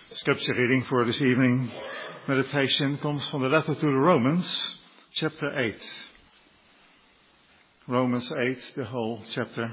Scripture reading for this evening meditation comes from the letter to the Romans, chapter 8. Romans 8, the whole chapter.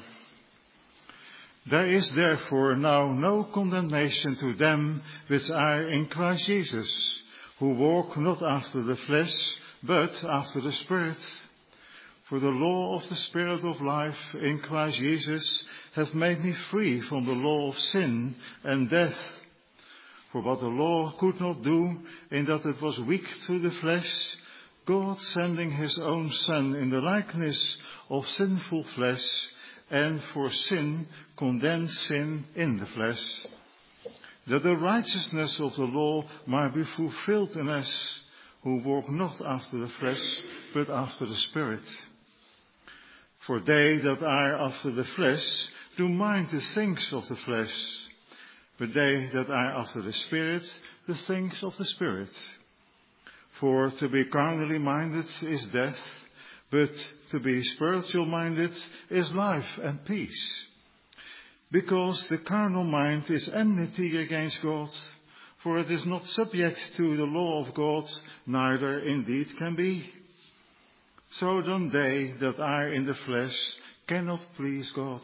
There is therefore now no condemnation to them which are in Christ Jesus, who walk not after the flesh, but after the Spirit. For the law of the Spirit of life in Christ Jesus hath made me free from the law of sin and death. For what the law could not do, in that it was weak through the flesh, God sending his own Son in the likeness of sinful flesh, and for sin condemned sin in the flesh, that the righteousness of the law might be fulfilled in us, who walk not after the flesh, but after the Spirit. For they that are after the flesh do mind the things of the flesh, but they that are after the Spirit, the things of the Spirit. For to be carnally minded is death, but to be spiritual minded is life and peace. Because the carnal mind is enmity against God, for it is not subject to the law of God, neither indeed can be. So then they that are in the flesh cannot please God.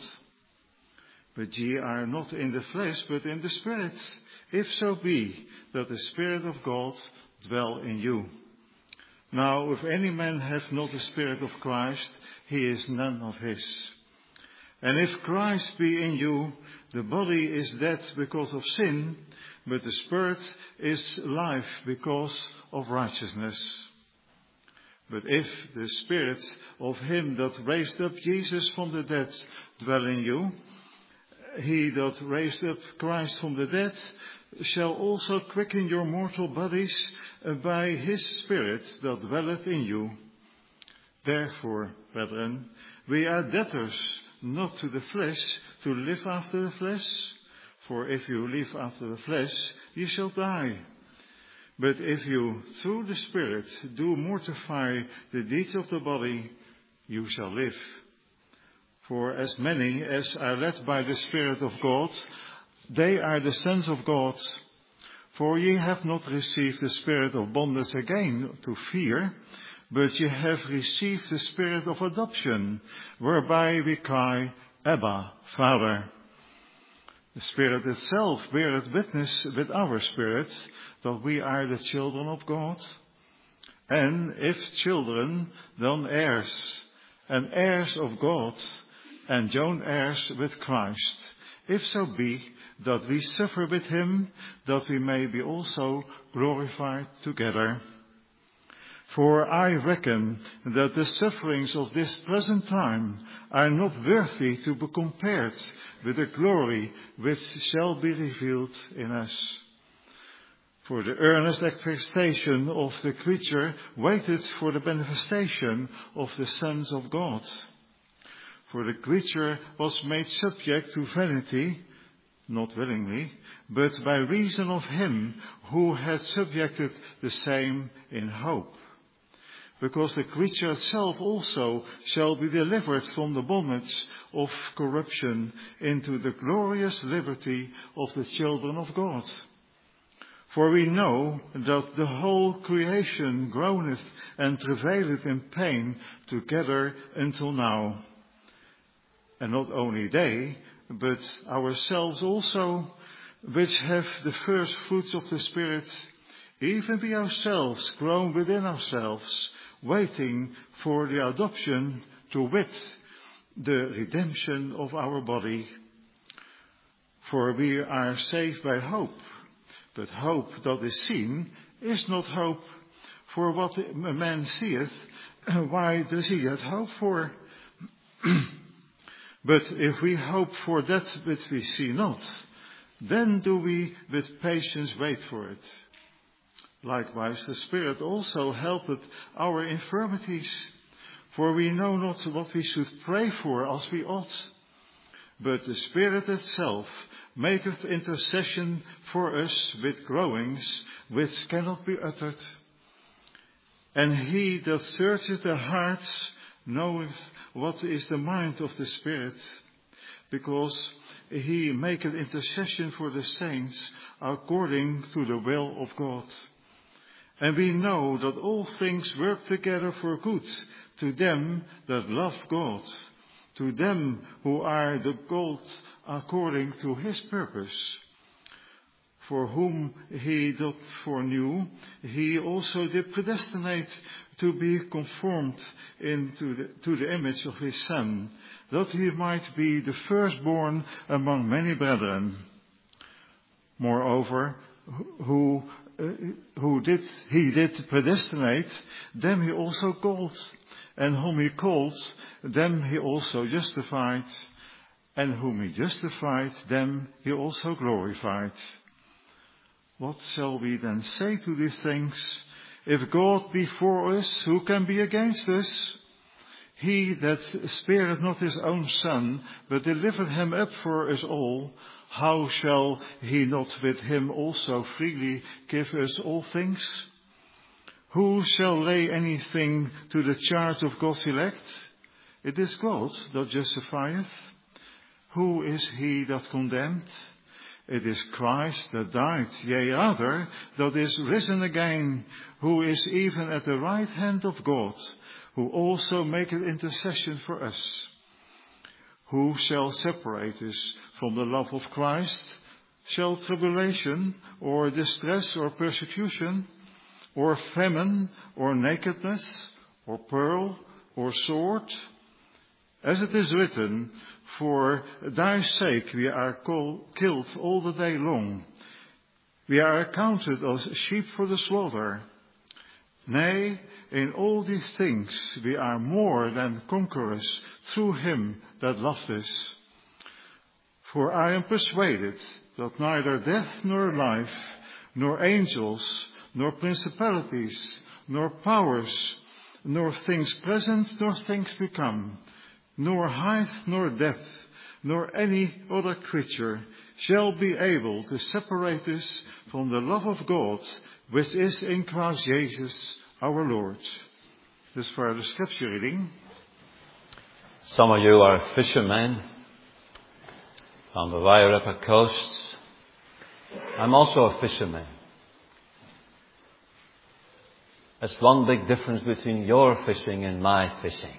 But ye are not in the flesh, but in the Spirit, if so be that the Spirit of God dwell in you. Now, if any man have not the Spirit of Christ, he is none of his. And if Christ be in you, the body is dead because of sin, but the Spirit is life because of righteousness. But if the Spirit of him that raised up Jesus from the dead dwell in you, he that raised up Christ from the dead shall also quicken your mortal bodies by his Spirit that dwelleth in you. Therefore, brethren, we are debtors not to the flesh, to live after the flesh. For if you live after the flesh, you shall die. But if you through the Spirit do mortify the deeds of the body, you shall live. For as many as are led by the Spirit of God, they are the sons of God. For ye have not received the spirit of bondage again to fear, but ye have received the Spirit of adoption, whereby we cry, Abba, Father. The Spirit itself beareth witness with our spirit that we are the children of God. And if children, then heirs, and heirs of God, and joint heirs with Christ, if so be that we suffer with him, that we may be also glorified together. For I reckon that the sufferings of this present time are not worthy to be compared with the glory which shall be revealed in us. For the earnest expectation of the creature waited for the manifestation of the sons of God. For the creature was made subject to vanity, not willingly, but by reason of him who had subjected the same in hope. Because the creature itself also shall be delivered from the bondage of corruption into the glorious liberty of the children of God. For we know that the whole creation groaneth and travaileth in pain together until now. And not only they, but ourselves also, which have the first fruits of the Spirit, even we ourselves groan within ourselves, waiting for the adoption, to wit, the redemption of our body. For we are saved by hope, but hope that is seen is not hope. For what a man seeth, why does he yet hope for? But if we hope for that which we see not, then do we with patience wait for it. Likewise, the Spirit also helpeth our infirmities, for we know not what we should pray for as we ought. But the Spirit itself maketh intercession for us with groanings which cannot be uttered. And he that searcheth the hearts knoweth what is the mind of the Spirit, because he maketh intercession for the saints according to the will of God. And we know that all things work together for good to them that love God, to them who are the called according to his purpose. For whom he doth foreknew, he also did predestinate to be conformed to the image of his Son, that he might be the firstborn among many brethren. Moreover, he did predestinate, them he also called, and whom he called, them he also justified, and whom he justified, them he also glorified. What shall we then say to these things? If God be for us, who can be against us? He that spared not his own Son, but delivered him up for us all, how shall he not with him also freely give us all things? Who shall lay anything to the charge of God's elect? It is God that justifieth. Who is he that condemned? It is Christ that died, yea rather, that is risen again, who is even at the right hand of God, who also maketh intercession for us. Who shall separate us from the love of Christ? Shall tribulation, or distress, or persecution, or famine, or nakedness, or peril, or sword? As it is written, for thy sake we are killed all the day long. We are accounted as sheep for the slaughter. Nay, in all these things we are more than conquerors through him that loved us. For I am persuaded that neither death nor life, nor angels, nor principalities, nor powers, nor things present, nor things to come, nor height, nor depth, nor any other creature shall be able to separate us from the love of God, which is in Christ Jesus our Lord. This for the scripture reading. Some of you are fishermen on the Wairarapa coast. I'm also a fisherman. There's one big difference between your fishing and my fishing.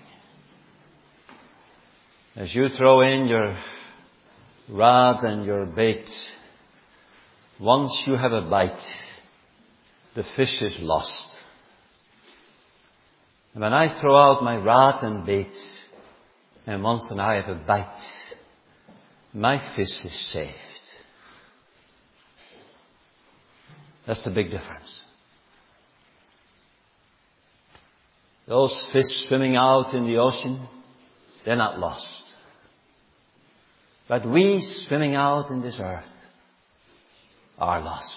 As you throw in your rod and your bait, once you have a bite, the fish is lost. And when I throw out my rod and bait, and once I have a bite, my fish is saved. That's the big difference. Those fish swimming out in the ocean, they're not lost. But we swimming out in this earth are lost.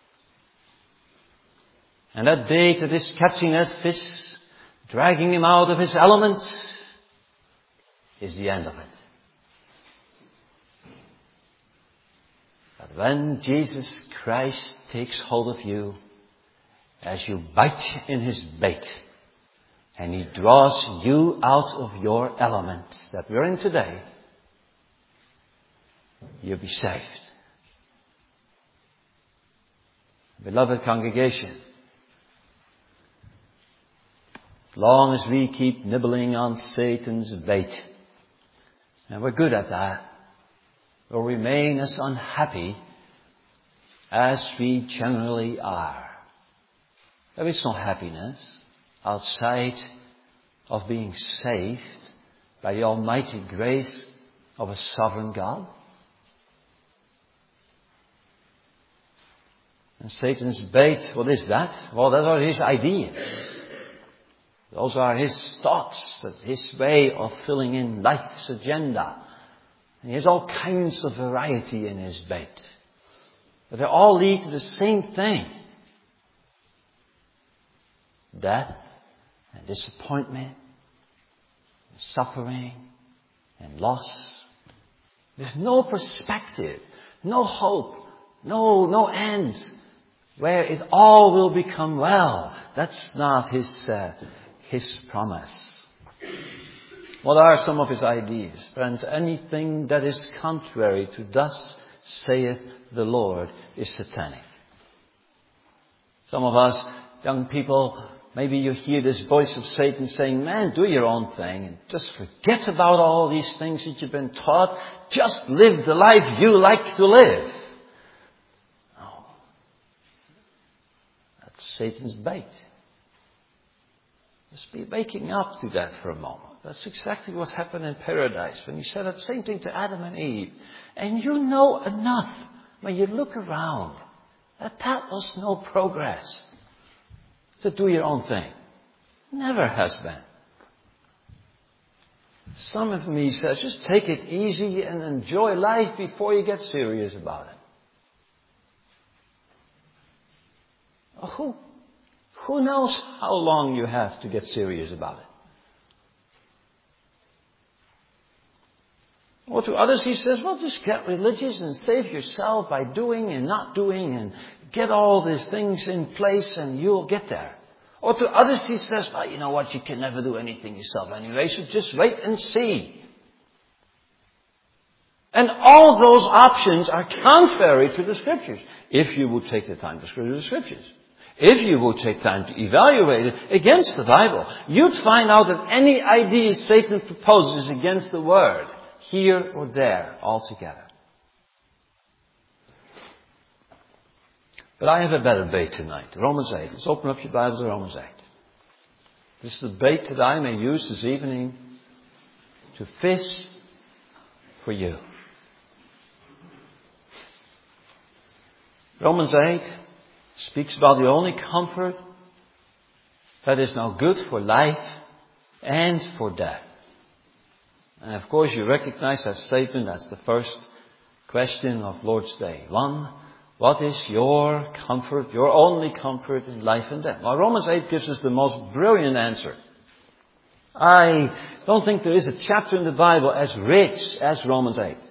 And that bait that is catching that fish, dragging him out of his element, is the end of it. But when Jesus Christ takes hold of you, as you bite in his bait, and he draws you out of your element that we're in today, you'll be saved. Beloved congregation, as long as we keep nibbling on Satan's bait, and we're good at that, we'll remain as unhappy as we generally are. There is no happiness outside of being saved by the almighty grace of a sovereign God. And Satan's bait, what is that? Well, those are his ideas. Those are his thoughts. That's his way of filling in life's agenda. And he has all kinds of variety in his bait. But they all lead to the same thing. Death and disappointment and suffering and loss. There's no perspective, no hope, no end where it all will become well. That's not his promise. What are some of his ideas? Friends, anything that is contrary to thus saith the Lord is satanic. Some of us young people, maybe you hear this voice of Satan saying, man, do your own thing and just forget about all these things that you've been taught. Just live the life you like to live. No. That's Satan's bait. Just be waking up to that for a moment. That's exactly what happened in paradise when he said that same thing to Adam and Eve. And you know enough when you look around that was no progress. To do your own thing. Never has been. Some of me says, just take it easy and enjoy life before you get serious about it. Who knows how long you have to get serious about it? Or to others he says, well, just get religious and save yourself by doing and not doing and get all these things in place and you'll get there. Or to others he says, well, you know what, you can never do anything yourself anyway, so just wait and see. And all those options are contrary to the Scriptures. If you would take the time to study the Scriptures. If you would take time to evaluate it against the Bible, you'd find out that any idea Satan proposes is against the Word. Here or there, altogether. But I have a better bait tonight. Romans 8. Let's open up your Bibles to Romans 8. This is the bait that I may use this evening to fish for you. Romans 8 speaks about the only comfort that is now good for life and for death. And of course you recognize that statement as the first question of Lord's Day. 1. What is your comfort, your only comfort in life and death? Well, Romans 8 gives us the most brilliant answer. I don't think there is a chapter in the Bible as rich as Romans 8.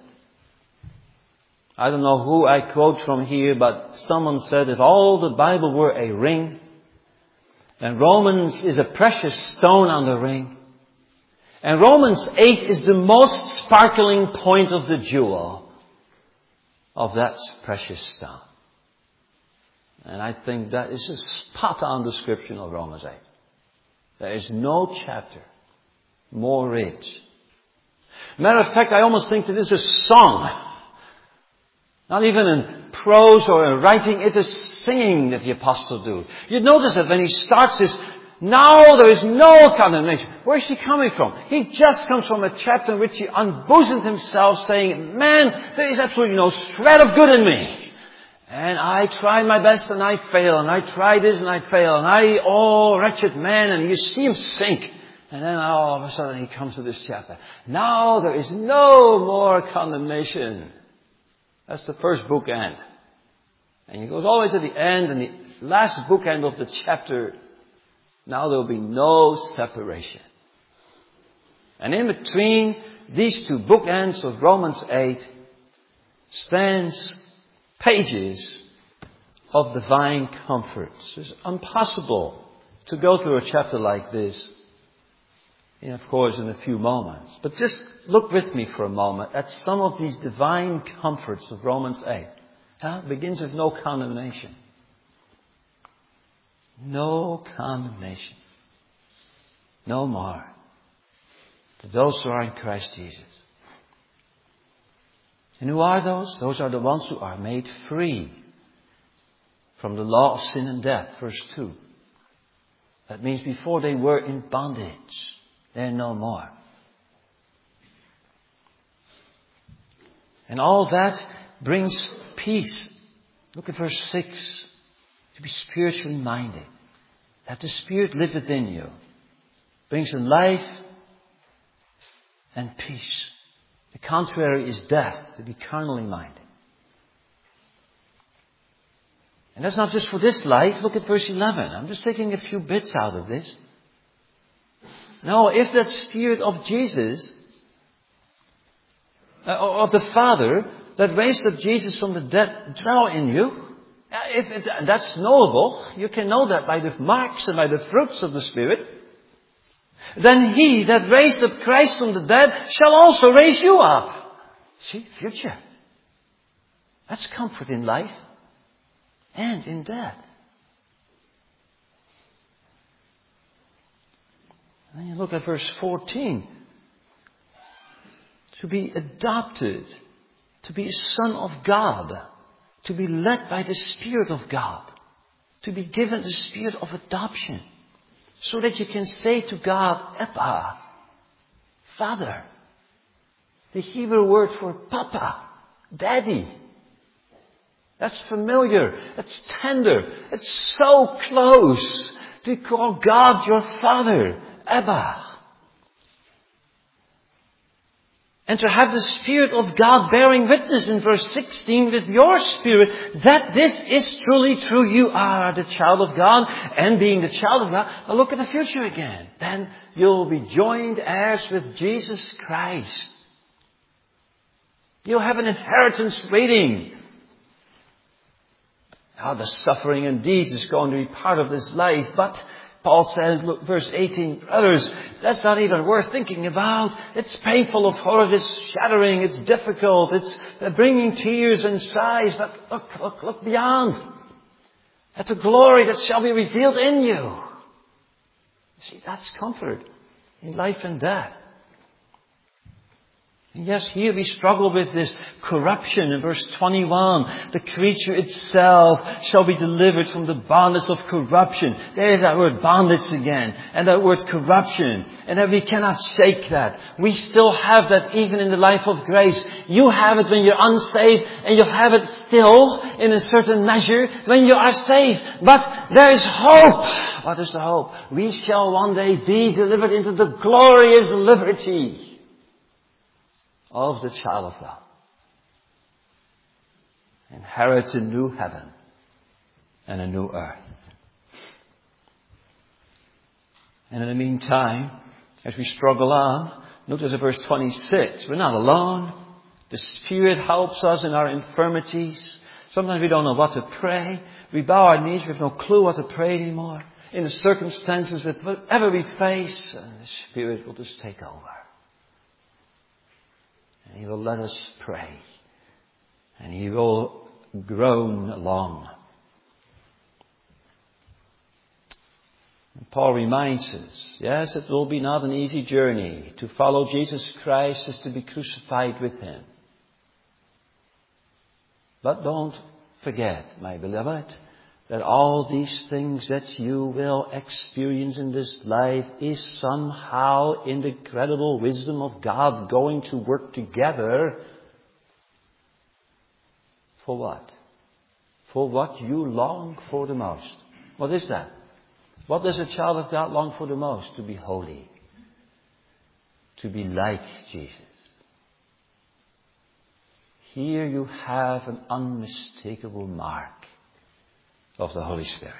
I don't know who I quote from here, but someone said if all the Bible were a ring, then Romans is a precious stone on the ring. And Romans 8 is the most sparkling point of the jewel of that precious stone. And I think that is a spot-on description of Romans 8. There is no chapter more rich. Matter of fact, I almost think that it's a song. Not even in prose or in writing, it is singing that the apostle do. You notice that when he starts this, now there is no condemnation. Where is he coming from? He just comes from a chapter in which he unbosomed himself saying, man, there is absolutely no shred of good in me. And I try my best and I fail. And I try this and I fail. And wretched man. And you see him sink. And then all of a sudden he comes to this chapter. Now there is no more condemnation. That's the first bookend. And he goes all the way to the end. And the last bookend of the chapter, now there will be no separation. And in between these two bookends of Romans 8 stands pages of divine comforts. It's impossible to go through a chapter like this, in a few moments. But just look with me for a moment at some of these divine comforts of Romans 8. It begins with no condemnation. No condemnation. No more. To those who are in Christ Jesus. And who are those? Those are the ones who are made free from the law of sin and death. Verse 2. That means before they were in bondage, they're no more. And all that brings peace. Look at verse 6. To be spiritually minded. That the Spirit live within you. Brings in life and peace. The contrary is death, to be carnally minded. And that's not just for this life. Look at verse 11. I'm just taking a few bits out of this. No, if that Spirit of Jesus, of the Father, that raised up Jesus from the dead, dwell in you, that's knowable. You can know that by the marks and by the fruits of the Spirit. then He that raised up Christ from the dead shall also raise you up. See, future. That's comfort in life and in death. And then you look at verse 14. To be adopted, to be a son of God, to be led by the Spirit of God, to be given the spirit of adoption, so that you can say to God, Abba, Father. The Hebrew word for Papa, Daddy. That's familiar, that's tender, it's so close to call God your Father, Abba. And to have the Spirit of God bearing witness in verse 16 with your spirit that this is truly true. You are the child of God, and being the child of God, now look at the future again. Then you'll be joined heirs with Jesus Christ. You'll have an inheritance waiting. Now the suffering indeed is going to be part of this life, but Paul says, look, verse 18, brothers, that's not even worth thinking about. It's painful, of course, it's shattering, it's difficult, it's bringing tears and sighs, but look beyond. At the glory that shall be revealed in you. See, that's comfort in life and death. And yes, here we struggle with this corruption in verse 21. The creature itself shall be delivered from the bondage of corruption. There's that word bondage again. And that word corruption. And that we cannot shake that. We still have that even in the life of grace. You have it when you're unsaved, and you'll have it still in a certain measure when you are saved. But there is hope. What is the hope? We shall one day be delivered into the glorious liberty of the child of God. Inherit a new heaven and a new earth. And in the meantime, as we struggle on, notice at verse 26, we're not alone. The Spirit helps us in our infirmities. Sometimes we don't know what to pray. We bow our knees, we have no clue what to pray anymore. In the circumstances, with whatever we face, and the Spirit will just take over. And He will let us pray. And He will groan along. And Paul reminds us, yes, it will be not an easy journey. To follow Jesus Christ is to be crucified with Him. But don't forget, my beloved, that all these things that you will experience in this life is somehow in the incredible wisdom of God going to work together. For what? For what you long for the most. What is that? What does a child of God long for the most? To be holy. To be like Jesus. Here you have an unmistakable mark of the Holy Spirit.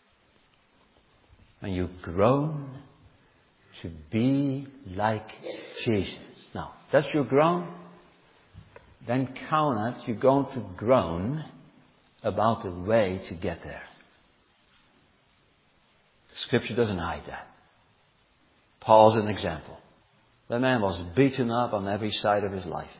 And you groan to be like Jesus. Now, that's your groan. Then count it, you're going to groan about the way to get there. The Scripture doesn't hide that. Paul's an example. The man was beaten up on every side of his life.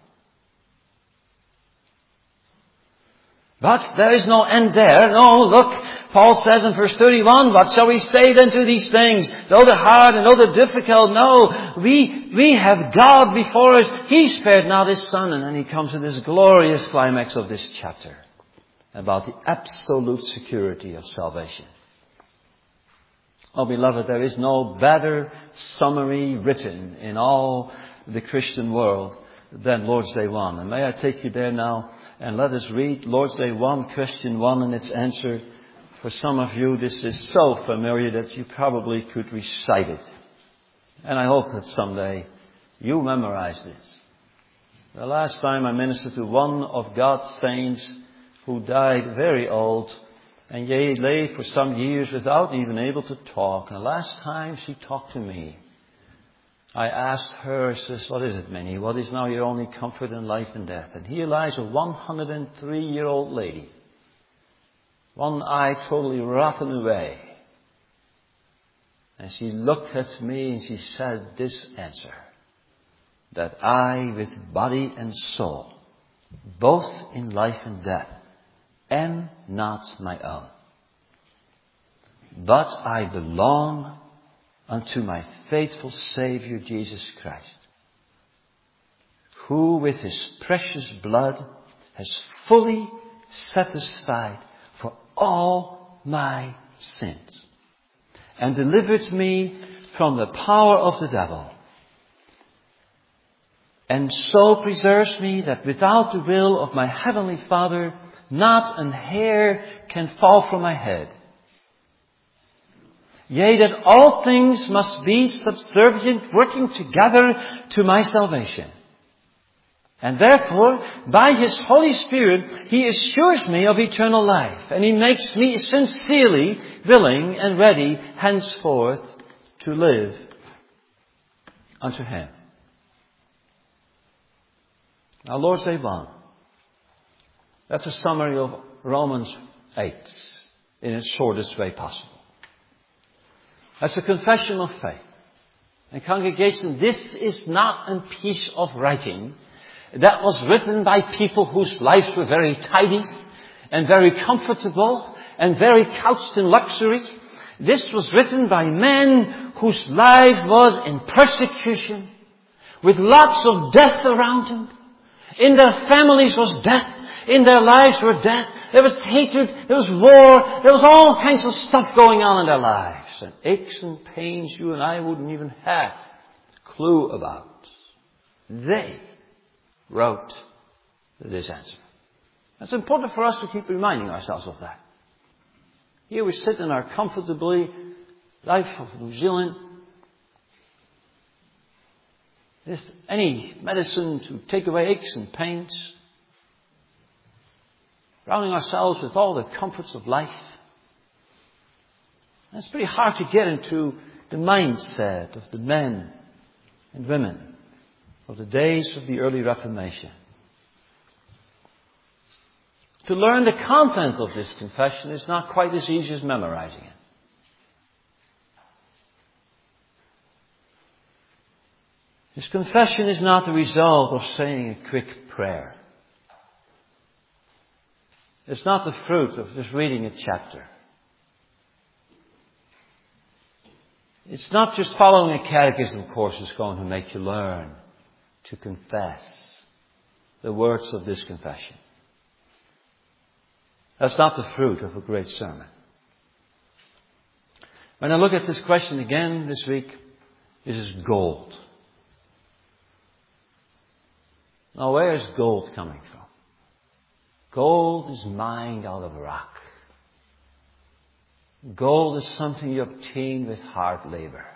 But there is no end there. No, look, Paul says in verse 31, what shall we say then to these things? Though they're hard and though they're difficult, no, we have God before us. He spared not His Son. And then he comes to this glorious climax of this chapter about the absolute security of salvation. Oh, beloved, there is no better summary written in all the Christian world than Lord's Day 1. And may I take you there now? And let us read Lord's Day 1, question 1 and its answer. For some of you, this is so familiar that you probably could recite it. And I hope that someday you memorize this. The last time I ministered to one of God's saints who died very old, and yea, lay for some years without even able to talk. And the last time she talked to me, I asked her, says, what is it, Minnie? What is now your only comfort in life and death? And here lies a 103-year-old lady. One eye totally rotten away. And she looked at me and she said this answer, that I, with body and soul, both in life and death, am not my own, but I belong unto my faithful Savior Jesus Christ, who with his precious blood has fully satisfied for all my sins and delivered me from the power of the devil, and so preserves me that without the will of my heavenly Father, not an hair can fall from my head. Yea, that all things must be subservient, working together to my salvation. And therefore, by his Holy Spirit, he assures me of eternal life, and he makes me sincerely willing and ready henceforth to live unto him. Now, Lord's Day 1. That's a summary of Romans 8 in its shortest way possible. That's a confession of faith. And congregation, this is not a piece of writing that was written by people whose lives were very tidy and very comfortable and very couched in luxury. This was written by men whose life was in persecution, with lots of death around them. In their families was death. In their lives were death. There was hatred. There was war. There was all kinds of stuff going on in their lives. And aches and pains you and I wouldn't even have a clue about. They wrote this answer. It's important for us to keep reminding ourselves of that. Here we sit in our comfortably life of New Zealand. There's any medicine to take away aches and pains. Surrounding ourselves with all the comforts of life. And it's pretty hard to get into the mindset of the men and women of the days of the early Reformation. To learn the content of this confession is not quite as easy as memorizing it. This confession is not the result of saying a quick prayer. It's not the fruit of just reading a chapter. It's not just following a catechism course that's going to make you learn to confess the words of this confession. That's not the fruit of a great sermon. When I look at this question again this week, it is gold. Now, where is gold coming from? Gold is mined out of rock. Gold is something you obtain with hard labor.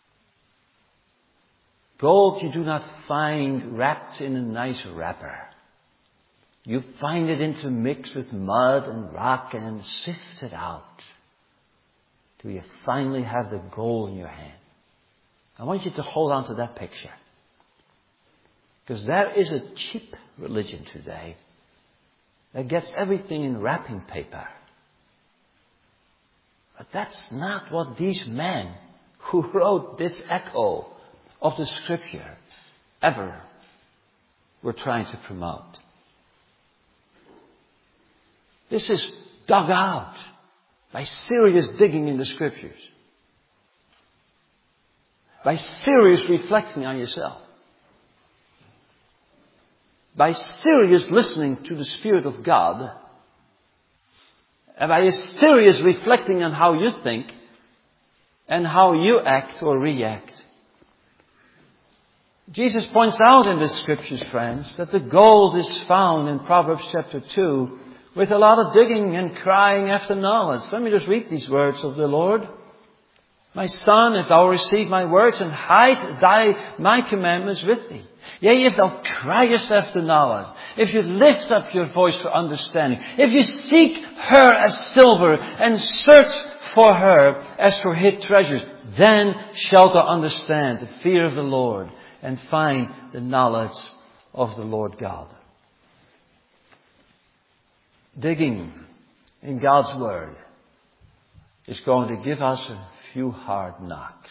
Gold you do not find wrapped in a nice wrapper. You find it intermixed with mud and rock and sifted out till you finally have the gold in your hand. I want you to hold on to that picture. Because there is a cheap religion today that gets everything in wrapping paper. But that's not what these men who wrote this echo of the Scripture ever were trying to promote. This is dug out by serious digging in the Scriptures. By serious reflecting on yourself. By serious listening to the Spirit of God. And by a serious reflecting on how you think and how you act or react. Jesus points out in the Scriptures, friends, that the gold is found in Proverbs chapter 2 with a lot of digging and crying after knowledge. Let me just read these words of the Lord. My son, if thou receive my words and hide my commandments with thee. Yea, if thou criest after knowledge, if you lift up your voice for understanding, if you seek her as silver and search for her as for hid treasures, then shalt thou understand the fear of the Lord and find the knowledge of the Lord God. Digging in God's Word is going to give us a few hard knocks.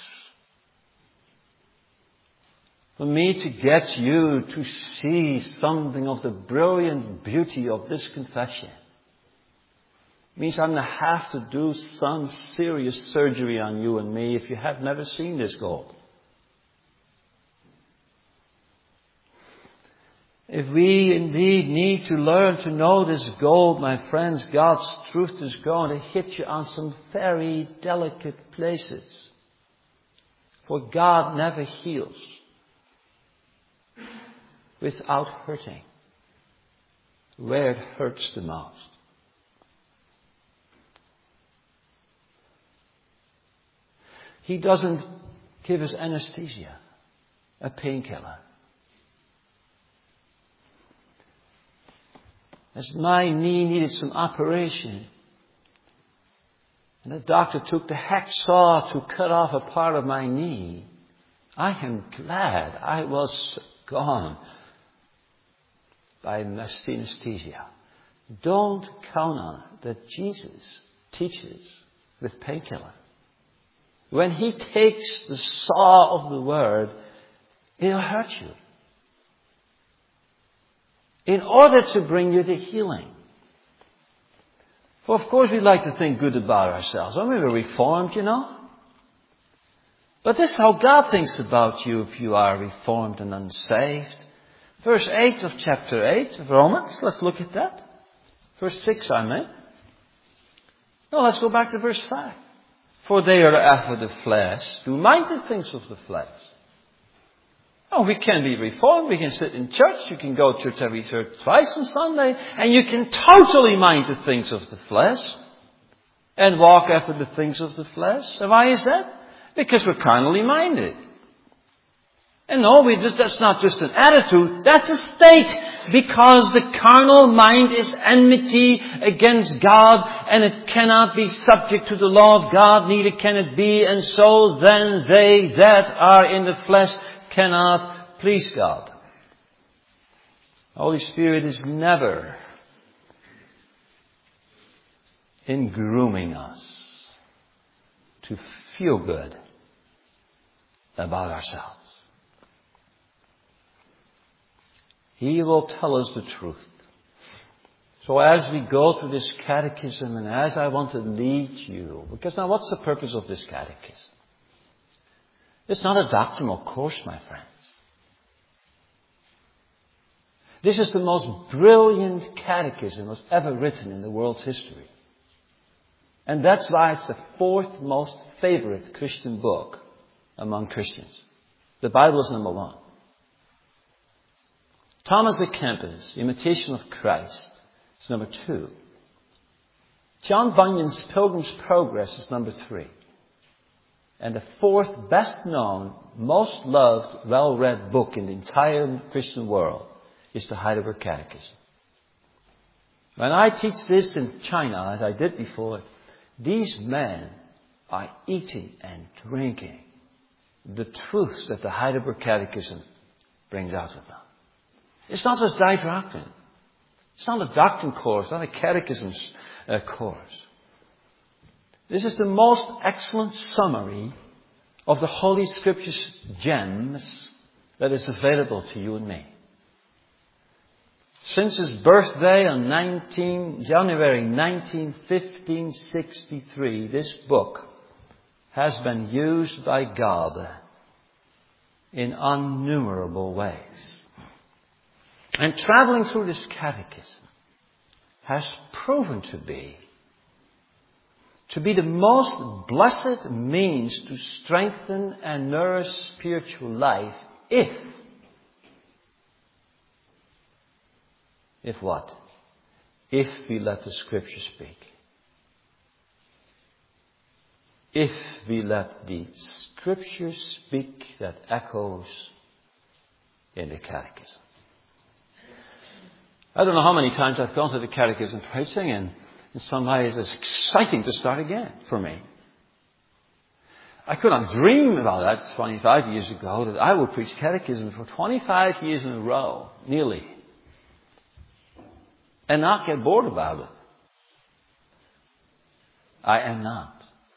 For me to get you to see something of the brilliant beauty of this confession means I'm going to have to do some serious surgery on you and me if you have never seen this gold. If we indeed need to learn to know this gold, my friends, God's truth is going to hit you on some very delicate places. For God never heals without hurting where it hurts the most. He doesn't give us anesthesia, a painkiller. As my knee needed some operation, and the doctor took the hacksaw to cut off a part of my knee, I am glad I was gone by anesthesia. Don't count on it that Jesus teaches with painkiller. When He takes the saw of the Word, it'll hurt you. In order to bring you to healing. For of course we like to think good about ourselves. Well, we're reformed, you know. But this is how God thinks about you if you are reformed and unsaved. Verse 8 of chapter 8 of Romans. Let's look at that. Verse 6, I mean. No, let's go back to verse 5. For they are after the flesh, do mind the things of the flesh. Oh, we can be reformed. We can sit in church. You can go to church every twice on Sunday. And you can totally mind the things of the flesh. And walk after the things of the flesh. And why is that? Because we're carnally minded. And no, that's not just an attitude. That's a state. Because the carnal mind is enmity against God. And it cannot be subject to the law of God. Neither can it be. And so then they that are in the flesh cannot please God. The Holy Spirit is never in grooming us to feel good about ourselves. He will tell us the truth. So as we go through this catechism and as I want to lead you, because now what's the purpose of this catechism? It's not a doctrinal course, my friends. This is the most brilliant catechism that's ever written in the world's history. And that's why it's the fourth most favorite Christian book among Christians. The Bible is number one. Thomas à Kempis, Imitation of Christ, is number 2. John Bunyan's Pilgrim's Progress is number 3. And the fourth best known, most loved, well-read book in the entire Christian world is the Heidelberg Catechism. When I teach this in China, as I did before, these men are eating and drinking the truths that the Heidelberg Catechism brings out of them. It's not just doctrine. It's not a doctrine course, not a catechism course. This is the most excellent summary of the Holy Scripture's gems that is available to you and me. Since his birthday on January 19, 1563, this book has been used by God in innumerable ways. And traveling through this catechism has proven to be the most blessed means to strengthen and nourish spiritual life if what? If we let the Scripture speak. If we let the Scripture speak that echoes in the catechism. I don't know how many times I've gone to the catechism preaching, and in some ways it's exciting to start again for me. I could not dream about that 25 years ago, that I would preach catechism for 25 years in a row, nearly, and not get bored about it. I am not.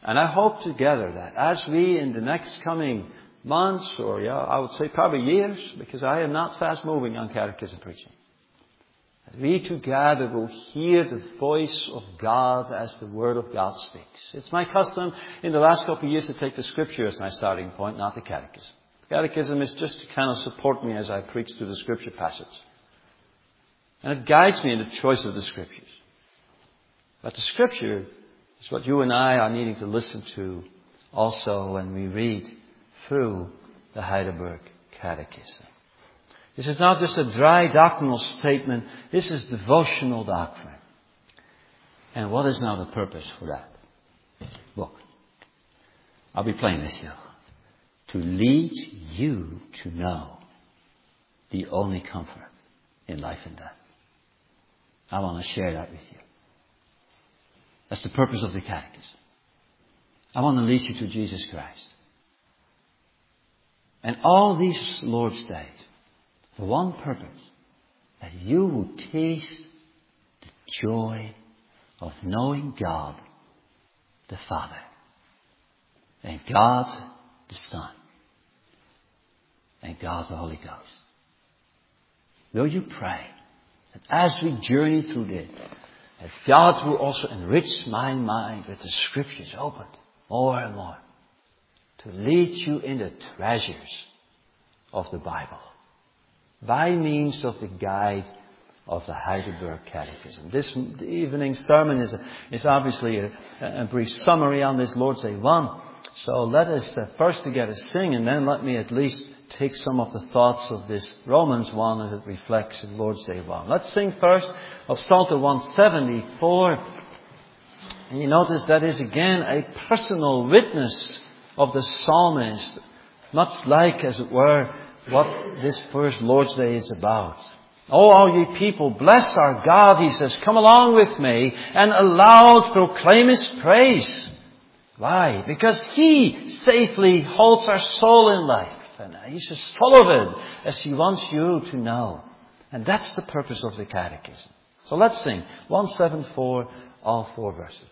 And I hope together that as we in the next coming months, or I would say probably years, because I am not fast moving on catechism preaching, that we together will hear the voice of God as the Word of God speaks. It's my custom in the last couple of years to take the Scripture as my starting point, not the catechism. The catechism is just to kind of support me as I preach through the Scripture passage. And it guides me in the choice of the Scriptures. But the Scripture is what you and I are needing to listen to also when we read through the Heidelberg Catechism. This is not just a dry doctrinal statement. This is devotional doctrine. And what is now the purpose for that book? I'll be plain with you. To lead you to know the only comfort in life and death. I want to share that with you. That's the purpose of the Catechism. I want to lead you to Jesus Christ. And all these Lord's days, for one purpose, that you will taste the joy of knowing God the Father and God the Son and God the Holy Ghost. Will you pray that as we journey through this, that God will also enrich my mind with the Scriptures opened more and more to lead you in the treasures of the Bible by means of the guide of the Heidelberg Catechism. This evening's sermon is obviously a brief summary on this Lord's Day 1. So let us first together sing, and then let me at least take some of the thoughts of this Romans 1 as it reflects in Lord's Day 1. Let's sing first of Psalter 174. And you notice that is again a personal witness of the psalmist, much like, as it were, what this first Lord's Day is about. Oh, all ye people, bless our God, he says. Come along with me and aloud proclaim his praise. Why? Because he safely holds our soul in life. And he's just full of it, as he wants you to know. And that's the purpose of the Catechism. So let's sing 174, all 4 verses.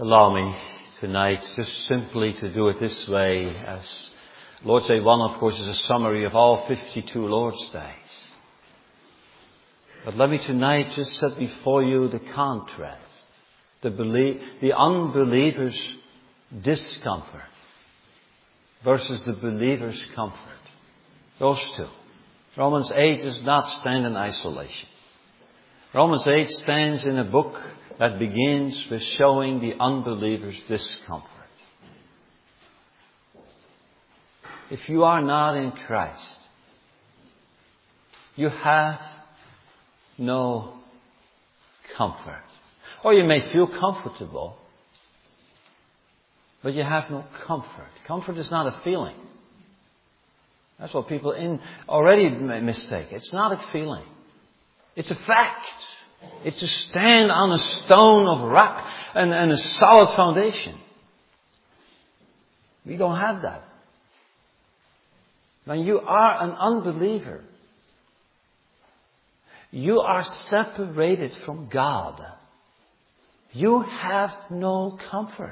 allow me tonight just simply to do it this way. As Lord's Day 1, of course, is a summary of all 52 Lord's Days. But let me tonight just set before you the contrast. The unbeliever's discomfort versus the believer's comfort. Those two. Romans 8 does not stand in isolation. Romans 8 stands in a book that begins with showing the unbeliever's discomfort. If you are not in Christ, you have no comfort. Or you may feel comfortable, but you have no comfort. Comfort is not a feeling. That's what people already mistake. It's not a feeling. It's a fact. It's to stand on a stone of rock and a solid foundation. We don't have that. When you are an unbeliever, you are separated from God. You have no comfort.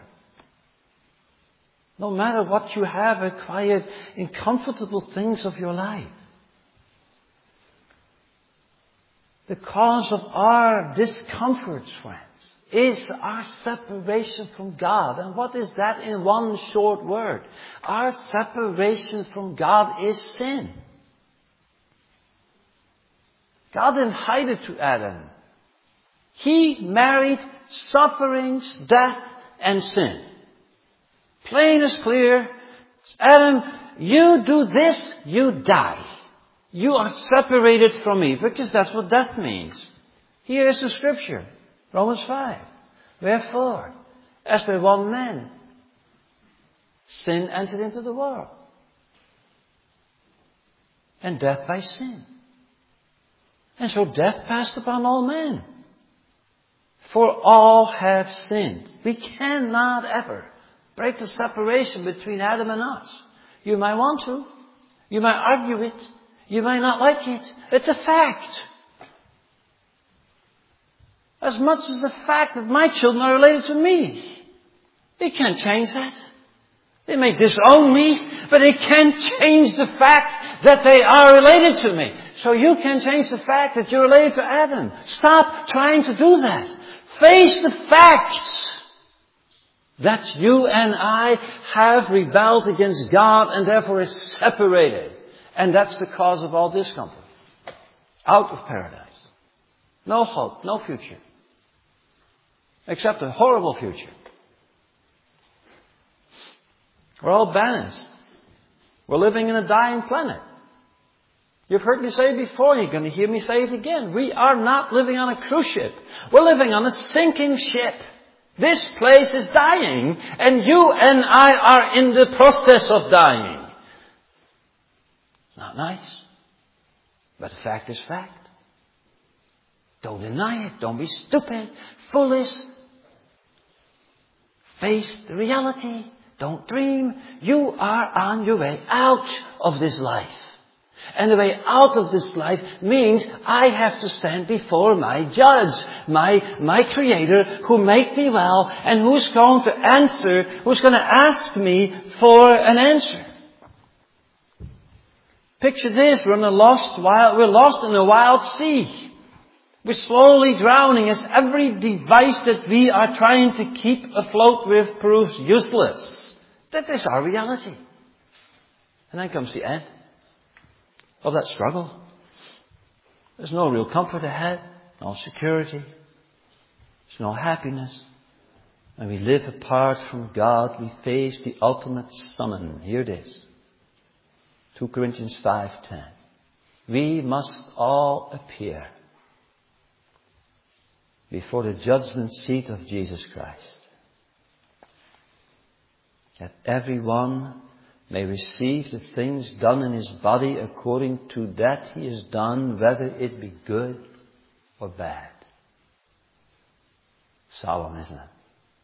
No matter what you have acquired in comfortable things of your life. The cause of our discomforts, friends, is our separation from God. And what is that in one short word? Our separation from God is sin. God didn't hide it to Adam. He married sufferings, death, and sin. Plain as clear. Adam, you do this, you die. You are separated from me, because that's what death means. Here is the scripture, Romans 5. Wherefore, as by one man, sin entered into the world, and death by sin. And so death passed upon all men. For all have sinned. We cannot ever break the separation between Adam and us. You might want to. You might argue it. You might not like it. It's a fact. As much as the fact that my children are related to me. They can't change that. They may disown me, but they can't change the fact that they are related to me. So you can change the fact that you're related to Adam. Stop trying to do that. Face the facts that you and I have rebelled against God and therefore is separated. And that's the cause of all discomfort. Out of paradise. No hope, no future. Except a horrible future. We're all banished. We're living in a dying planet. You've heard me say it before, you're going to hear me say it again. We are not living on a cruise ship. We're living on a sinking ship. This place is dying, and you and I are in the process of dying. It's not nice, but the fact is fact. Don't deny it. Don't be stupid, foolish. Face the reality. Don't dream. You are on your way out of this life. And the way out of this life means I have to stand before my judge, my creator who made me well and who's going to ask me for an answer. Picture this, we're lost in a wild sea. We're slowly drowning as every device that we are trying to keep afloat with proves useless. That is our reality. And then comes the end of that struggle. There's no real comfort ahead, no security, there's no happiness. When we live apart from God, we face the ultimate summon. Here it is. 2 Corinthians 5:10. We must all appear before the judgment seat of Jesus Christ, that everyone may receive the things done in his body according to that he has done, whether it be good or bad. Solemn, isn't it?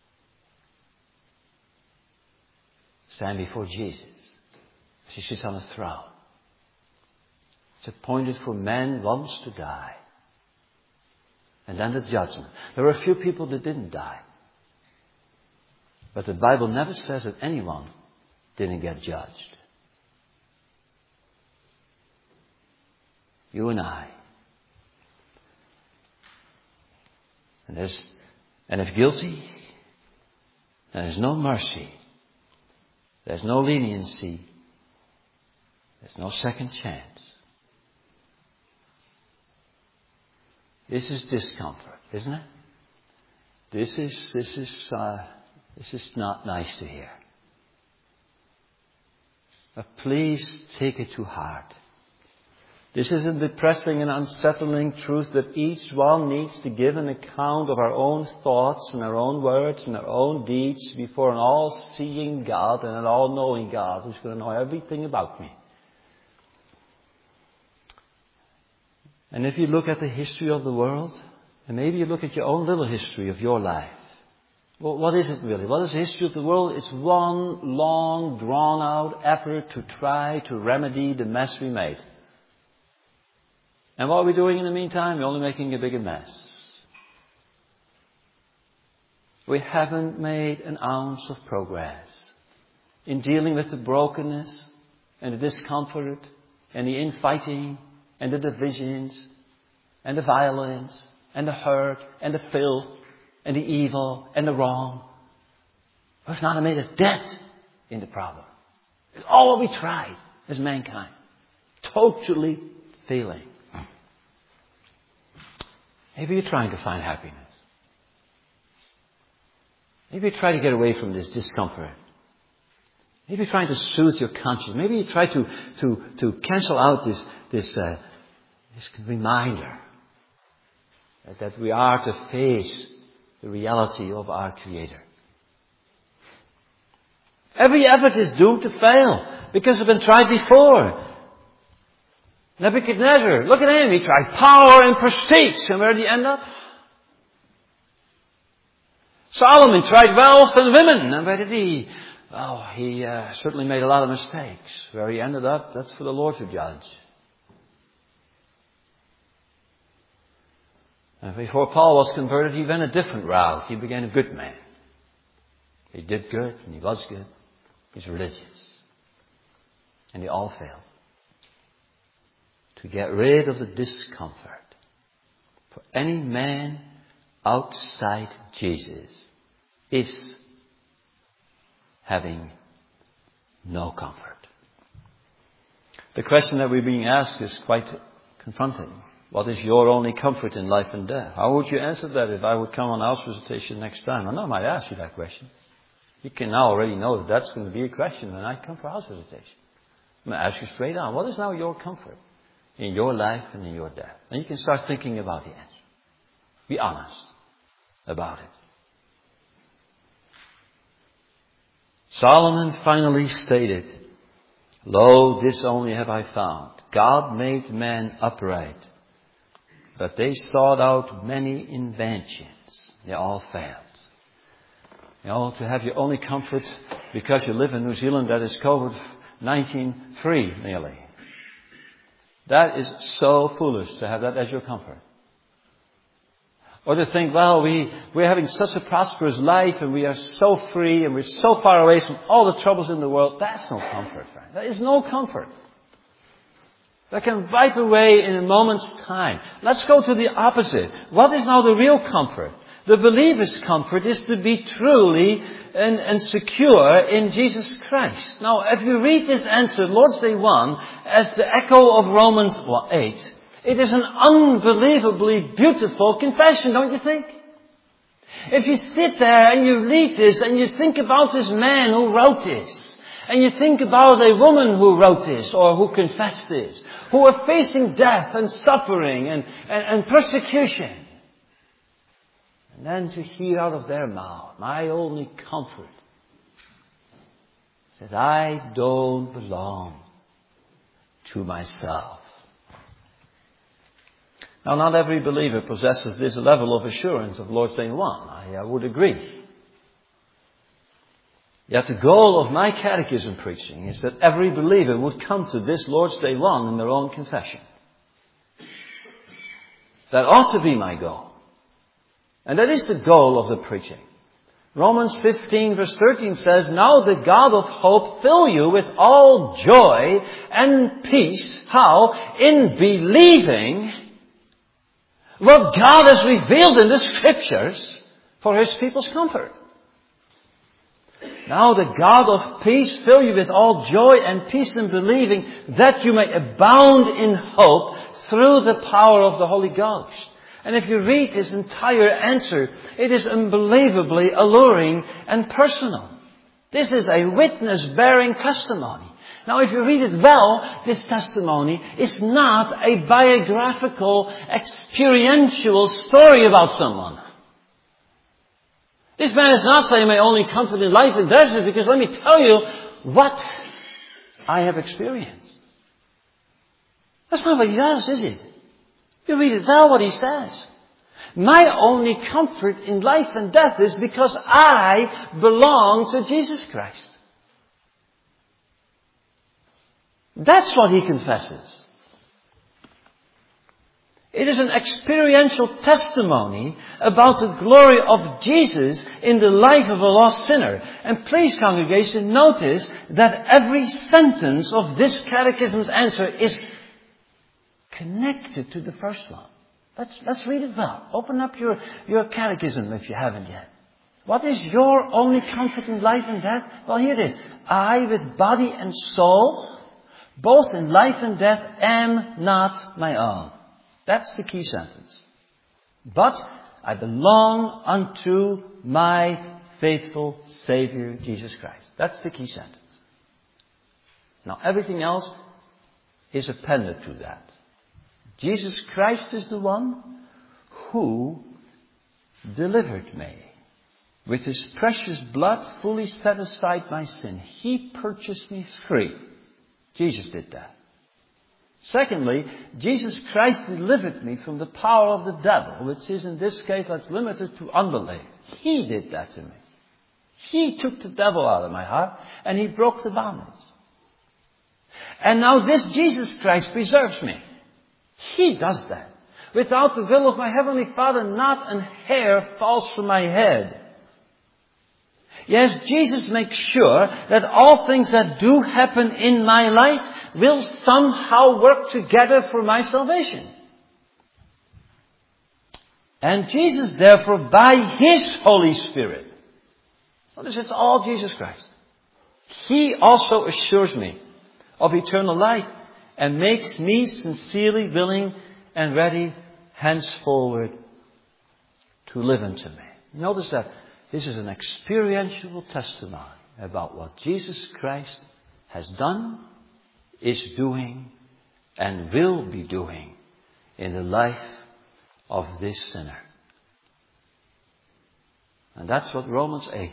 Stand before Jesus as he sits on his throne. It's appointed for men once to die. And then the judgment. There were a few people that didn't die. But the Bible never says that anyone didn't get judged. You and I. And if guilty, there's no mercy. There's no leniency. There's no second chance. This is discomfort, isn't it? This is not nice to hear. But please take it to heart. This is a depressing and unsettling truth that each one needs to give an account of our own thoughts and our own words and our own deeds before an all-seeing God and an all-knowing God who's going to know everything about me. And if you look at the history of the world, and maybe you look at your own little history of your life, well, what is it really? What is the history of the world? It's one long, drawn-out effort to try to remedy the mess we made. And what are we doing in the meantime? We're only making a bigger mess. We haven't made an ounce of progress in dealing with the brokenness and the discomfort and the infighting and the divisions and the violence and the hurt and the filth and the evil and the wrong. We've not made a dent in the problem. It's all what we tried as mankind. Totally failing. Maybe you're trying to find happiness. Maybe you try to get away from this discomfort. Maybe you're trying to soothe your conscience. Maybe you try to cancel out this reminder that we are to face the reality of our Creator. Every effort is doomed to fail because it's been tried before. Nebuchadnezzar, look at him. He tried power and prestige. And where did he end up? Solomon tried wealth and women. And where did he? Well, he certainly made a lot of mistakes. Where he ended up, that's for the Lord to judge. And before Paul was converted, he went a different route. He became a good man. He did good and he was good. He's religious. And they all failed. To get rid of the discomfort. For any man outside Jesus is having no comfort. The question that we're being asked is quite confronting. What is your only comfort in life and death? How would you answer that if I would come on house visitation next time? I know I might ask you that question. You can now already know that that's going to be a question when I come for house visitation. I'm going to ask you straight on. What is now your comfort in your life and in your death? And you can start thinking about the answer. Be honest about it. Solomon finally stated, "Lo, this only have I found. God made man upright, but they sought out many inventions. They all failed." You know, to have your only comfort because you live in New Zealand, that is COVID-19 free nearly. That is so foolish to have that as your comfort. Or to think, well, we're having such a prosperous life and we are so free and we're so far away from all the troubles in the world. That's no comfort, friend. That is no comfort. That can wipe away in a moment's time. Let's go to the opposite. What is now the real comfort? The believer's comfort is to be truly and secure in Jesus Christ. Now, if you read this answer, Lord's Day 1, as the echo of Romans 8, it is an unbelievably beautiful confession, don't you think? If you sit there and you read this and you think about this man who wrote this, and you think about a woman who wrote this or who confessed this, who are facing death and suffering and persecution, and then to hear out of their mouth, my only comfort is that I don't belong to myself. Now, not every believer possesses this level of assurance of Lord's Day 1. I would agree. Yet the goal of my catechism preaching is that every believer would come to this Lord's Day 1 in their own confession. That ought to be my goal. And that is the goal of the preaching. Romans 15 verse 13 says, "Now the God of hope fill you with all joy and peace." How? In believing what God has revealed in the Scriptures for His people's comfort. Now the God of peace fill you with all joy and peace in believing, that you may abound in hope through the power of the Holy Ghost. And if you read his entire answer, it is unbelievably alluring and personal. This is a witness-bearing testimony. Now, if you read it well, this testimony is not a biographical, experiential story about someone. This man is not saying my only comfort in life and death is because let me tell you what I have experienced. That's not what he does, is it? You read it well what he says. My only comfort in life and death is because I belong to Jesus Christ. That's what he confesses. It is an experiential testimony about the glory of Jesus in the life of a lost sinner. And please, congregation, notice that every sentence of this catechism's answer is connected to the first one. Let's read it well. Open up your catechism if you haven't yet. What is your only comfort in life and death? Well, here it is. I, with body and soul, both in life and death, am not my own. That's the key sentence. But I belong unto my faithful Savior, Jesus Christ. That's the key sentence. Now, everything else is appended to that. Jesus Christ is the one who delivered me. With his precious blood fully set aside my sin. He purchased me free. Jesus did that. Secondly, Jesus Christ delivered me from the power of the devil, which is in this case that's limited to unbelief. He did that to me. He took the devil out of my heart and he broke the bondage. And now this Jesus Christ preserves me. He does that. Without the will of my Heavenly Father, not an hair falls from my head. Yes, Jesus makes sure that all things that do happen in my life will somehow work together for my salvation. And Jesus, therefore, by His Holy Spirit, notice it's all Jesus Christ, He also assures me of eternal life and makes me sincerely willing and ready henceforward to live unto me. Notice that this is an experiential testimony about what Jesus Christ has done, is doing, and will be doing in the life of this sinner. And that's what Romans 8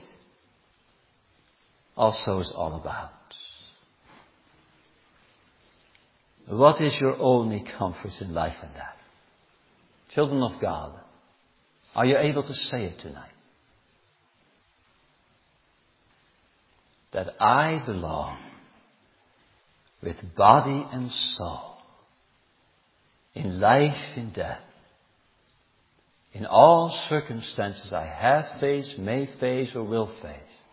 also is all about. What is your only comfort in life and death? Children of God, are you able to say it tonight? That I belong with body and soul in life and death. In all circumstances I have faced, may face, or will face.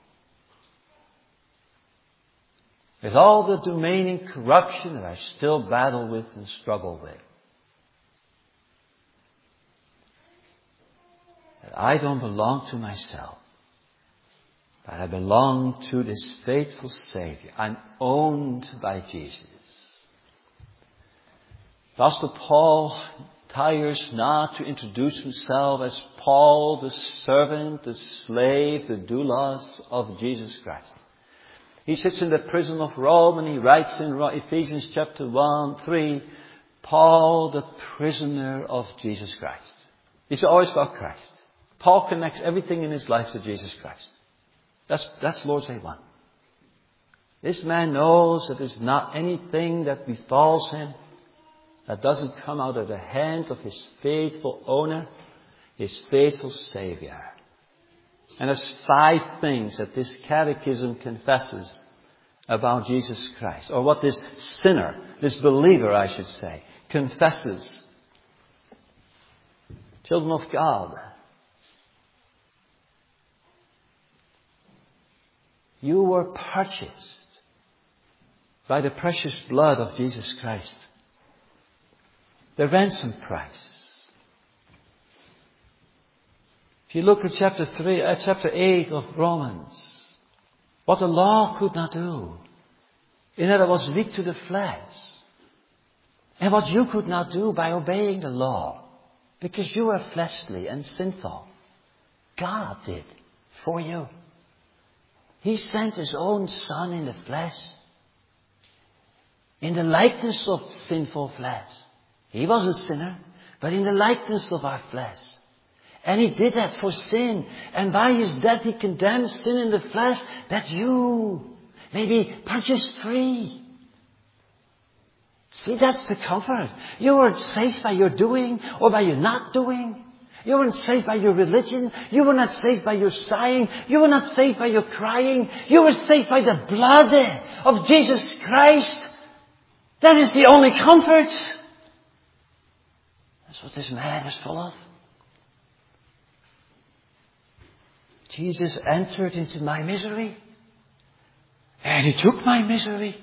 With all the remaining corruption that I still battle with and struggle with. That I don't belong to myself. But I belong to this faithful Savior. I'm owned by Jesus. Apostle Paul tires not to introduce himself as Paul, the servant, the slave, the doulos of Jesus Christ. He sits in the prison of Rome and he writes in Ephesians chapter 1:3, Paul, the prisoner of Jesus Christ. It's always about Christ. Paul connects everything in his life to Jesus Christ. That's Lord's A1. This man knows that there's not anything that befalls him that doesn't come out of the hand of his faithful owner, his faithful Savior. And there's 5 things that this catechism confesses about Jesus Christ. Or what this sinner, this believer I should say, confesses. Children of God, You were purchased by the precious blood of Jesus Christ. The ransom price. If you look at chapter 8 of Romans, what the law could not do, in that it was weak to the flesh, and what you could not do by obeying the law, because you were fleshly and sinful, God did for you. He sent His own Son in the flesh, in the likeness of sinful flesh. He was a sinner, but in the likeness of our flesh. And He did that for sin. And by His death He condemned sin in the flesh, that you may be purchased free. See, that's the comfort. You weren't saved by your doing or by your not doing. You weren't saved by your religion. You were not saved by your sighing. You were not saved by your crying. You were saved by the blood of Jesus Christ. That is the only comfort. That's what this man is full of. Jesus entered into my misery. And He took my misery.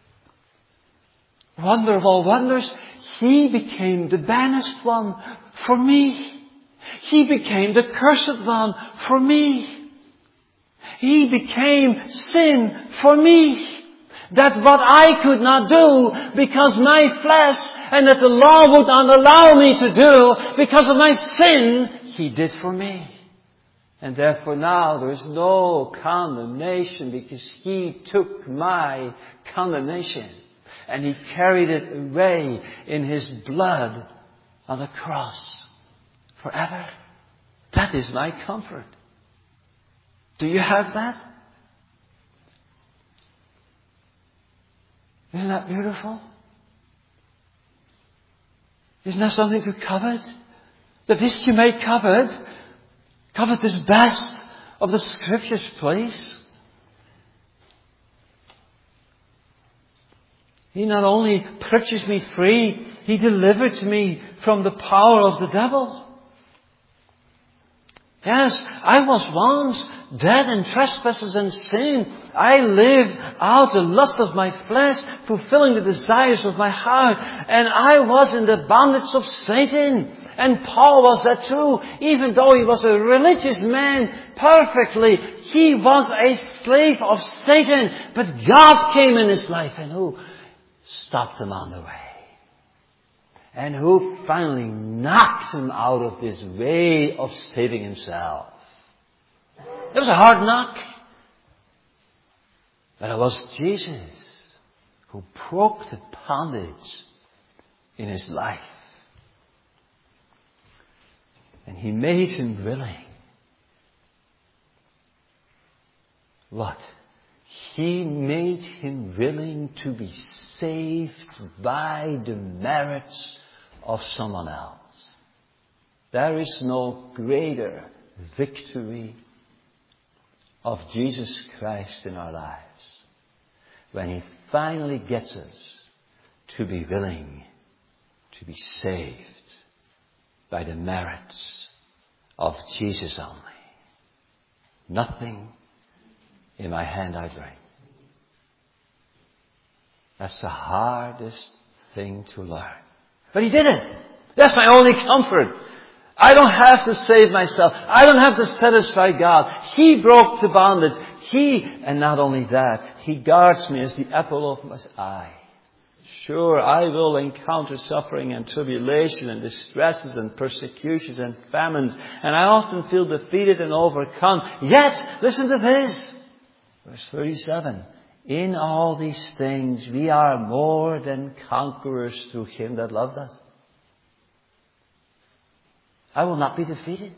Wonder of all wonders, He became the banished one for me. He became the cursed one for me. He became sin for me. That what I could not do because my flesh and that the law would not allow me to do because of my sin, He did for me. And therefore now there is no condemnation because He took my condemnation and He carried it away in His blood on the cross forever. That is my comfort. Do you have that? Isn't that beautiful? Isn't that something to covet? That this you may covet. Covet this best of the Scriptures, please. He not only purchased me free, He delivered me from the power of the devil. Yes, I was once dead in trespasses and sin. I lived out the lust of my flesh, fulfilling the desires of my heart. And I was in the bondage of Satan. And Paul was that too. Even though he was a religious man perfectly, he was a slave of Satan. But God came in his life, and who stopped him on the way. And who finally knocked him out of this way of saving himself. It was a hard knock. But it was Jesus who broke the bondage in his life. And He made him willing. What? He made him willing to be saved by the merits of someone else. There is no greater victory of Jesus Christ in our lives when He finally gets us to be willing to be saved by the merits of Jesus only. Nothing in my hand I bring. That's the hardest thing to learn. But He did it. That's my only comfort. I don't have to save myself. I don't have to satisfy God. He broke the bondage. And not only that, He guards me as the apple of His eye. Sure, I will encounter suffering and tribulation and distresses and persecutions and famines. And I often feel defeated and overcome. Yet, listen to this. Verse 37. In all these things we are more than conquerors through Him that loved us. I will not be defeated.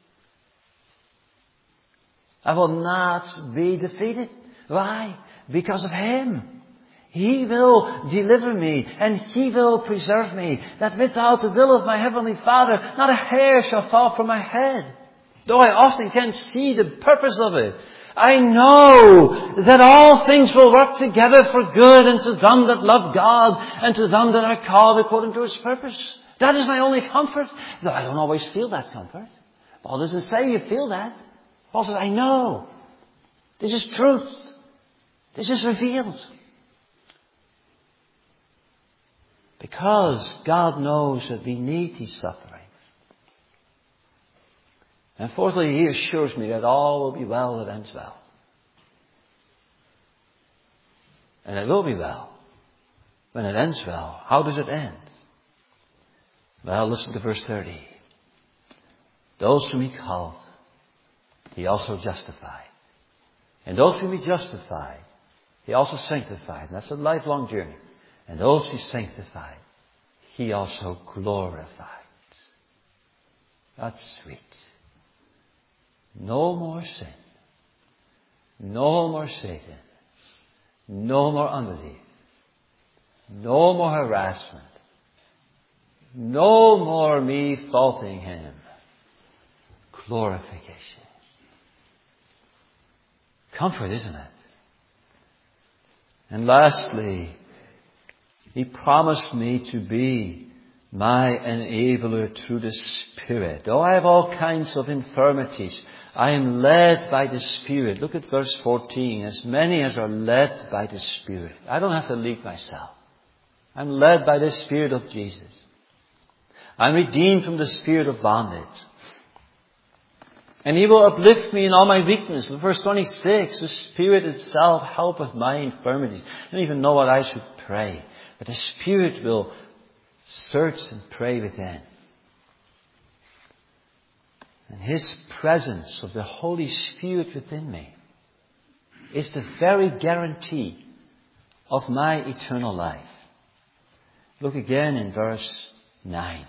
I will not be defeated. Why? Because of Him. He will deliver me and He will preserve me. That without the will of my Heavenly Father, not a hair shall fall from my head. Though I often can't see the purpose of it. I know that all things will work together for good and to them that love God and to them that are called according to His purpose. That is my only comfort. Though I don't always feel that comfort. Paul doesn't say you feel that. Paul says, I know. This is truth. This is revealed. Because God knows that we need these sufferings. And fourthly, He assures me that all will be well that ends well. And it will be well when it ends well. How does it end? Well, listen to verse 30. Those whom He called, He also justified. And those whom He justified, He also sanctified. And that's a lifelong journey. And those He sanctified, He also glorified. That's sweet. No more sin. No more Satan. No more unbelief. No more harassment. No more me faulting Him. Glorification. Comfort, isn't it? And lastly, He promised me to be my enabler through the Spirit. Though I have all kinds of infirmities, I am led by the Spirit. Look at verse 14. As many as are led by the Spirit. I don't have to lead myself. I'm led by the Spirit of Jesus. I'm redeemed from the spirit of bondage. And He will uplift me in all my weakness. Verse 26, the Spirit itself helpeth my infirmities. I don't even know what I should pray. But the Spirit will search and pray within. And His presence of the Holy Spirit within me is the very guarantee of my eternal life. Look again in verse 9.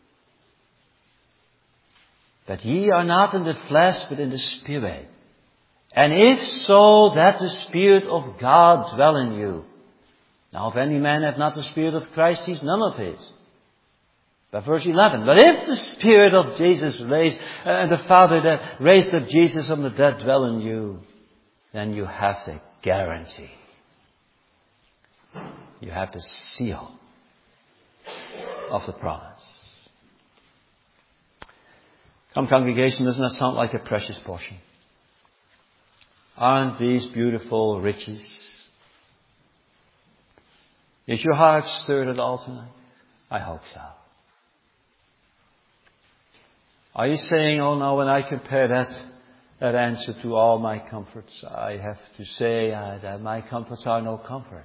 But ye are not in the flesh, but in the Spirit. And if so, that the Spirit of God dwell in you. Now, if any man have not the Spirit of Christ, he's none of His. But verse 11. But if the Spirit of Jesus the Father that raised up Jesus from the dead dwell in you, then you have the guarantee. You have the seal of the promise. Come, congregation, doesn't that sound like a precious portion? Aren't these beautiful riches? Is your heart stirred at all tonight? I hope so. Are you saying, oh no, when I compare that answer to all my comforts, I have to say that my comforts are no comforts.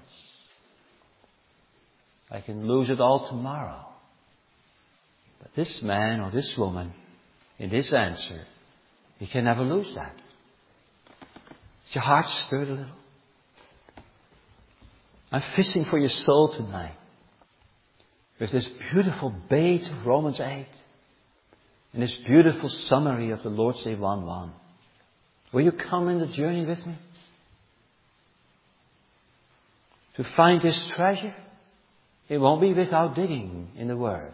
I can lose it all tomorrow. But this man or this woman, in this answer, you can never lose that. Is your heart stirred a little? I'm fishing for your soul tonight with this beautiful bait of Romans 8 and this beautiful summary of the Lord's Day 1:1. Will you come in the journey with me? To find this treasure, it won't be without digging in the Word.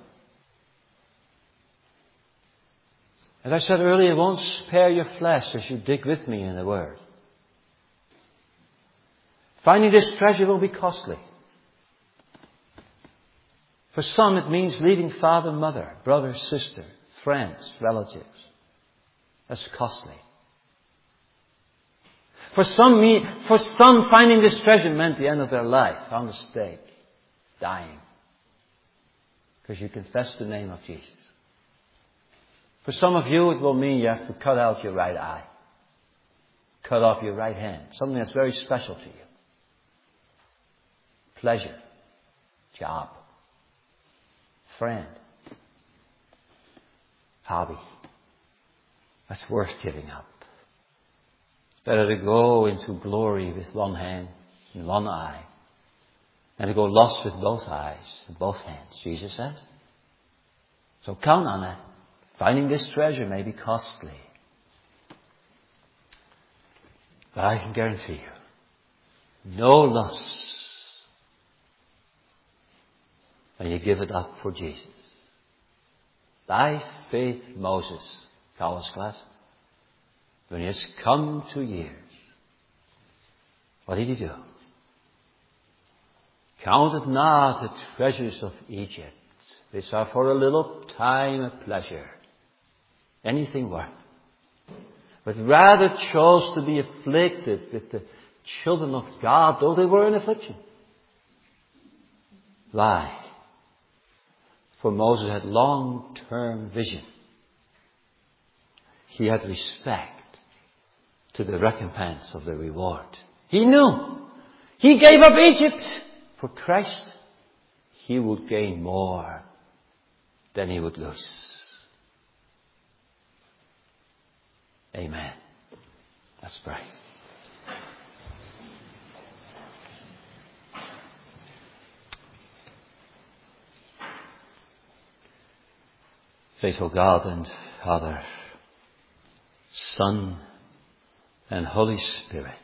As I said earlier, it won't spare your flesh as you dig with me in the Word. Finding this treasure will be costly. For some, it means leaving father, mother, brother, sister, friends, relatives. That's costly. For some, finding this treasure meant the end of their life, found a stake, dying. Because you confess the name of Jesus. For some of you, it will mean you have to cut out your right eye. Cut off your right hand. Something that's very special to you. Pleasure. Job. Friend. Hobby. That's worth giving up. It's better to go into glory with one hand and one eye than to go lost with both eyes and both hands, Jesus says. So count on it. Finding this treasure may be costly. But I can guarantee you, no loss when you give it up for Jesus. By faith, Moses, college class, when he has come to years, what did he do? Counted not the treasures of Egypt, which are for a little time a pleasure, anything worth, but rather chose to be afflicted with the children of God, though they were in affliction. Why? For Moses had long-term vision. He had respect to the recompense of the reward. He knew. He gave up Egypt for Christ. He would gain more than he would lose. Amen. Let's pray. Faithful God and Father, Son and Holy Spirit,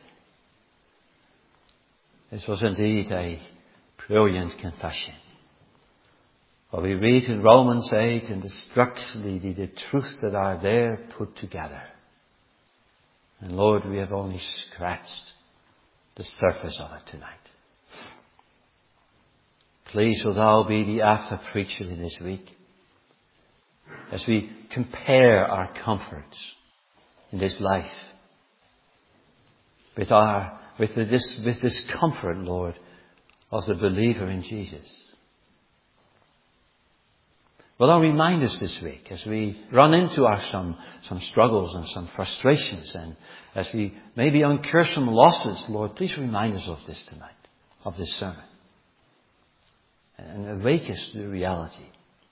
this was indeed a brilliant confession. For we read in Romans 8 in the the truth that are there put together. And Lord, we have only scratched the surface of it tonight. Please will Thou be the after preacher in this week, as we compare our comforts in this life with this comfort, Lord, of the believer in Jesus. Will Thou remind us this week as we run into some struggles and some frustrations, and as we maybe incur some losses, Lord, please remind us of this tonight, of this sermon, and awake us to the reality.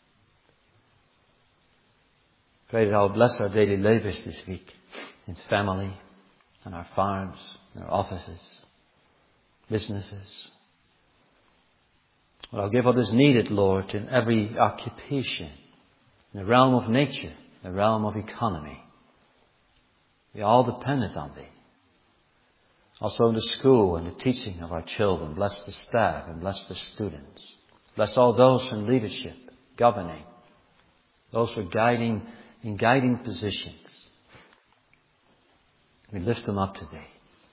Pray that Thou bless our daily labours this week in family, on our farms, in our offices, businesses. I'll give what is needed, Lord, in every occupation, in the realm of nature, in the realm of economy. We are all dependent on Thee. Also in the school and the teaching of our children. Bless the staff and bless the students. Bless all those in leadership, governing, those who are in guiding positions. We lift them up today.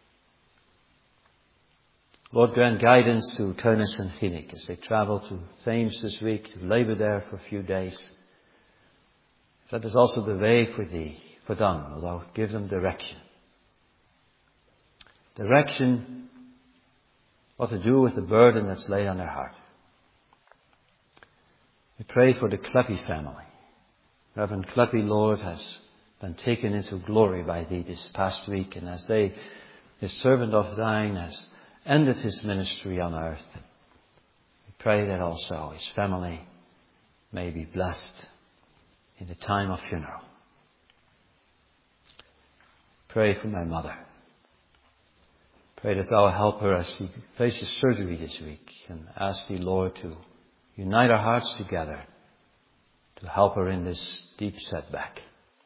Lord, grant guidance to Turnus and Phoenix as they travel to Thames this week to labour there for a few days. That is also the way for Thee, for them. Although give them direction. Direction what to do with the burden that's laid on their heart. We pray for the Kleppy family. Reverend Kleppy, Lord, has been taken into glory by Thee this past week, and as his servant of Thine has ended his ministry on earth, we pray that also his family may be blessed in the time of funeral. Pray for my mother. Pray that Thou help her as she faces surgery this week, and ask Thee, Lord, to unite our hearts together to help her in this deep setback.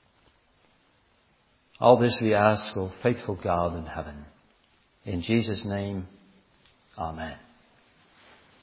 All this we ask, O faithful God in heaven. In Jesus' name, Amen.